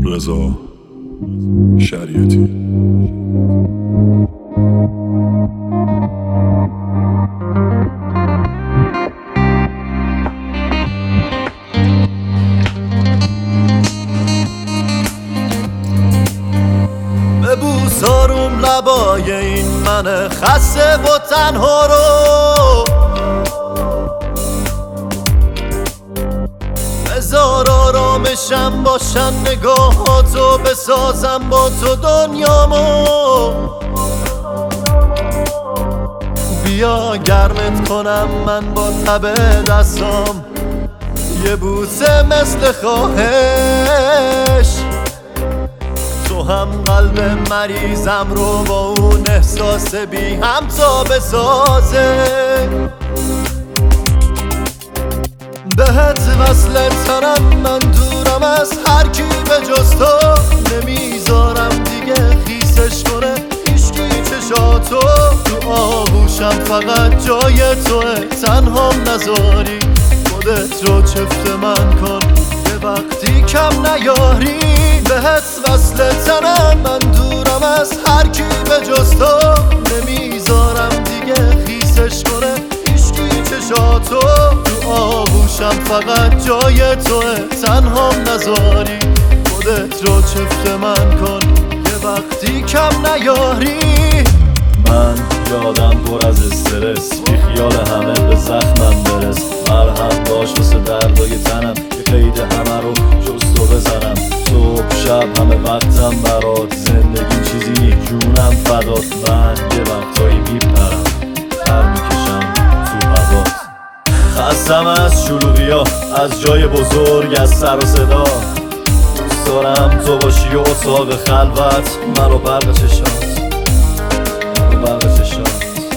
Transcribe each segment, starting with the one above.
رضا شریعتی. ببوس آروم لبای این من خسته و تنها رو، بذار آرامشم باشن نگاهاتو، بسازم با تو دنیامو. بیا گرمت کنم من با تب دستام، یه بوسه مثل خواهش. تو هم قلب مریضم رو با اون احساس بی همتا بسازه. بهت وصل تنم، من دورم از هر کی به جز تو، نمیذارم دیگه خیسش کنه هیچکی چشاتو. تو آغوشم فقط جای توه، تنهام نذاری، خودت رو چفت من کن یه وقتی کم نیاری. بهت وصل تنم، من دورم از هر کی به جز تو، نمیذارم دیگه خیسش کنه هیچکی چشاتو. تو آغوشم فقط جای توه، تنهام نذاری، خودت رو چفت من کن یه وقتی کم نیاری. من یادم پر از استرس، بی خیال همه به زخمم برس. مرهم باش واسه دردای تنم، یه قید همه رو جز تو بزنم. صبح شب همه وقتم برات، زندگیم چیزی نی جونم فدات. من یه وقتایی میپرم، پر میکشم تو هوات. خستم از شلوغیا، از جای بزرگ، از سر و صدا. دوست دارم تو باشی و اتاق خلوت، منو برق چشات، برق چشات.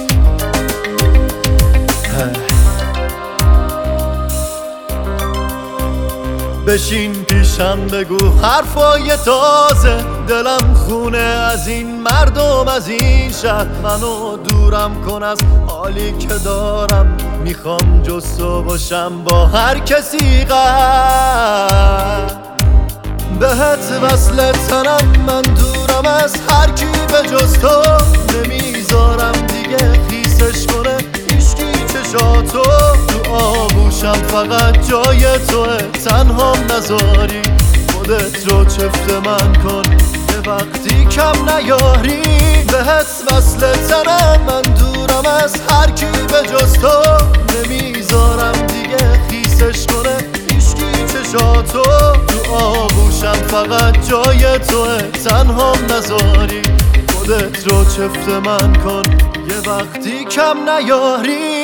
بشین پیشم بگو حرفای تازه، دلم خونه از این مردم، از این شهر. منو دورم کن از حالی که دارم، میخوام جز تو باشم با هر کسی قهر. بهت وصل تنم، من دورم از هر کی به جز تو، نمیذارم دیگه خیسش کنه هیچکی چشاتو. تو آغوشم فقط جای توه، تنهام نذاری، خودت رو چفت من کن یه وقتی کم نیاری. بهت وصل تنم، من دورم از هر کی به جز تو، نمیذارم دیگه خیسش کنه هیچکی چشاتو. تو آغوشم فقط جای توه، تنهام نذاری، خودت رو چفت من کن یه وقتی کم نیاری.